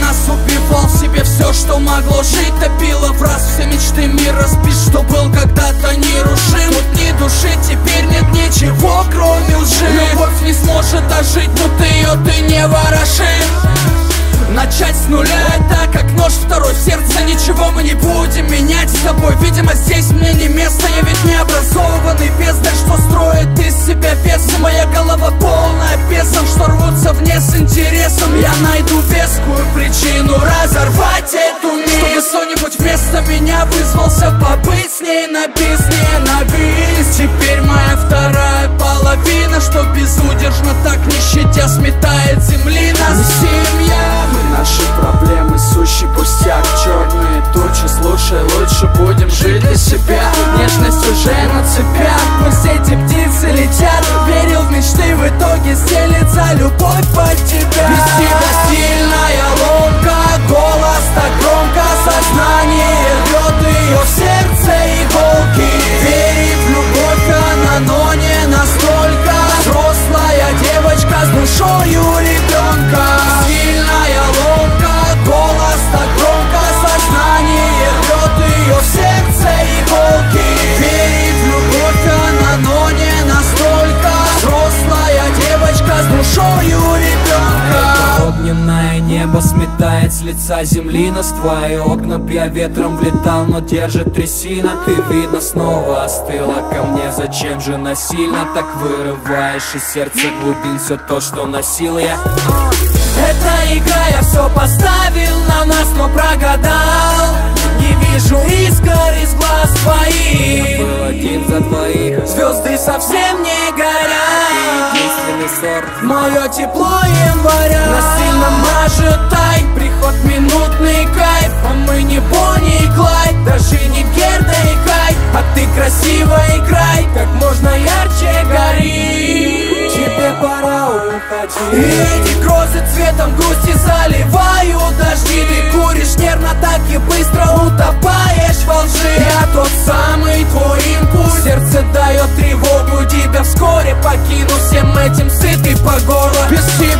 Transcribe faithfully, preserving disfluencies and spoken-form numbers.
нас, убивал себе все, что могло жить. Топило в раз все мечты мира, спишь, что был когда-то нерушим. Тут ни души, теперь нет ничего, кроме лжи. Любовь не сможет ожить, но ты ее ты не ворошишь. Начать с нуля — это как нож второй в сердце. Ничего мы не будем менять с тобой. Видимо, здесь мне не место. Я ведь не образованный бездарь, что строит из себя весы. Моя голова полная бесов, что рвутся вне с интересом. Я найду вескую причину разорвать эту нить, чтобы кто-нибудь вместо меня вызвался побыть с ней на бис, не на бис. Теперь моя вторая половина, что безудержно так не щадя сметает земли нас. Мы семья, мы наши проблемы, сущий пустяк. Черные тучи, слушай, лучше будем жить для себя. Нежность уже на цепях, пусть эти птицы летят. Верил в мечты, в итоге стелится любовь под тебя. Без тебя сильная ломка, голос так громко, сознание рвет ее в сердце иголки. Верит в любовь она, но не настолько. Взрослая девочка с душою ребенка. Сильная ломка, голос так громко, сознание рвет ее в сердце иголки. Верит в любовь она, но не настолько. Взрослая девочка с душою ребенка. Огненное небо сметает с лица земли нас. Твои окна б я ветром влетал, но держит трясина. Ты, видно, снова остыла ко мне. Зачем же насильно так вырываешь из сердца глубин все то, что носил я? Это игра, я все поставил на нас, но прогадал. Не вижу искр из глаз твоих. Я был один за двоих. Звезды совсем не горят. Единственный сорт мое тепло января. Насильно мажет тай, приход минутный кайф. А мы не Бонни и Клайд, даже не Герда и Кайт. А ты красиво играй, как можно ярче гори. Тебе пора уходить. И эти грозы цветом грусти заливают дожди. Ты куришь нервно, так и быстро утопаешь во лжи. Я тот самый твой импульс, сердце дает тревогу. Тебя вскоре покину, всем этим сытый по горло. Без тебя